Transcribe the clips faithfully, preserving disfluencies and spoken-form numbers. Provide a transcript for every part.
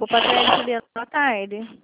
Desculpa, Atlético Juliano, boa tarde.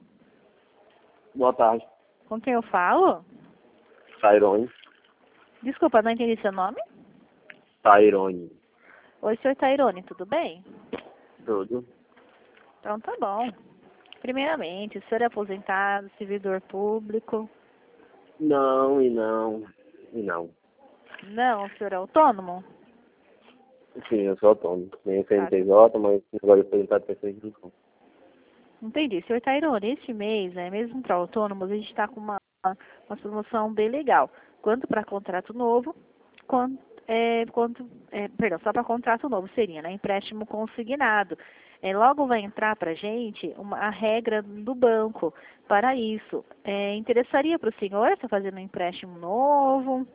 Boa tarde. Com quem eu falo? Tairone. Desculpa, não entendi seu nome? Tairone. Oi, senhor Tairone, tudo bem? Tudo. Então tá bom. Primeiramente, o senhor é aposentado, servidor público? Não, e não. E não. Não, o senhor é autônomo? Sim, eu sou autônomo. Tenho Tá. C N P J, mas agora eu estou em pessoas de não. Entendi. Senhor Tairone, este mês, né, mesmo para autônomos, a gente está com uma, uma promoção bem legal. Quanto para contrato novo, quanto, é, quanto é, perdão, só para contrato novo seria, né? Empréstimo consignado. É, logo vai entrar para a gente uma, a regra do banco para isso. É, interessaria para o senhor estar fazendo um empréstimo novo?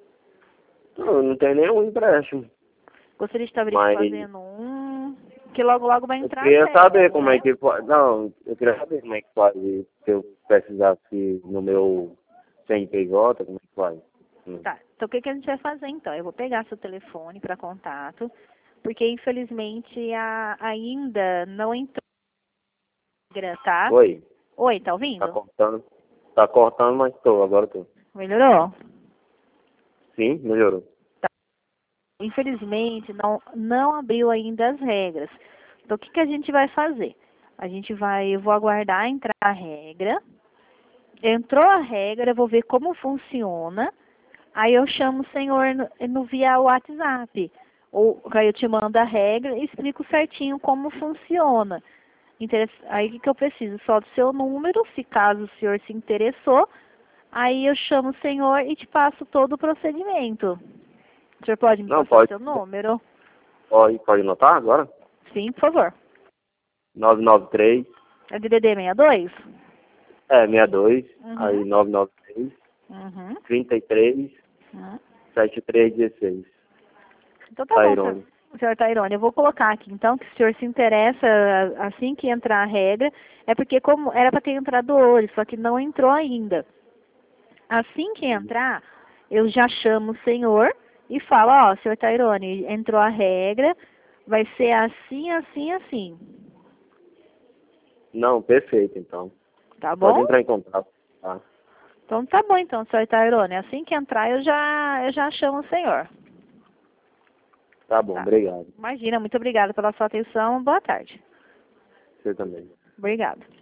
Não, não tem nenhum empréstimo. Gostaria de estar Mas fazendo um, que logo logo vai eu entrar a queria regra, saber como né? é que pode. Não, eu queria saber como é que faz. Se eu precisasse no meu C N P J, como é que faz? Hum. Tá, então o que, que a gente vai fazer então? Eu vou pegar seu telefone para contato, porque infelizmente a, ainda não entrou, tá? Oi, Oi, tá tá ouvindo? cortando. Tá cortando, mas estou, agora estou. Melhorou? Sim, melhorou. Tá. Infelizmente não, não abriu ainda as regras. Então o que, que a gente vai fazer? A gente vai, eu vou aguardar entrar a regra. Entrou a regra, eu vou ver como funciona. Aí eu chamo o senhor no, no via WhatsApp. Ou aí eu te mando a regra e explico certinho como funciona. Interess... Aí o que, que eu preciso? Só do seu número, se caso o senhor se interessou. Aí eu chamo o senhor e te passo todo o procedimento. O senhor pode me Não, passar o pode. seu número? Pode, pode anotar agora? Sim, por favor. nove nove três. É D D D sessenta e dois? É, sessenta e dois, Uhum. aí nove nove três, Uhum. trinta e três, Uhum. setenta e três, dezesseis. Então tá bom, senhor, Tairone. senhor Tairone. Eu vou colocar aqui, então, que o senhor se interessa assim que entrar a regra. É porque como era para ter entrado hoje, só que não entrou ainda. Assim que entrar, eu já chamo o senhor e falo, ó, senhor Tairone, entrou a regra, vai ser assim, assim, assim. Não, perfeito, então. Tá Pode bom? entrar em contato, tá? Então tá bom, então, senhor Tairone. Assim que entrar, eu já, eu já chamo o senhor. Tá bom, Tá. obrigado. Imagina, muito obrigada pela sua atenção. Boa tarde. Você também. Obrigada.